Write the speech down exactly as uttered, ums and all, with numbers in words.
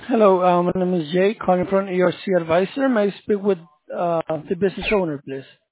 Hello, uh, my name is Jay, calling from E R C Advisor. May I speak with uh, the business owner, please?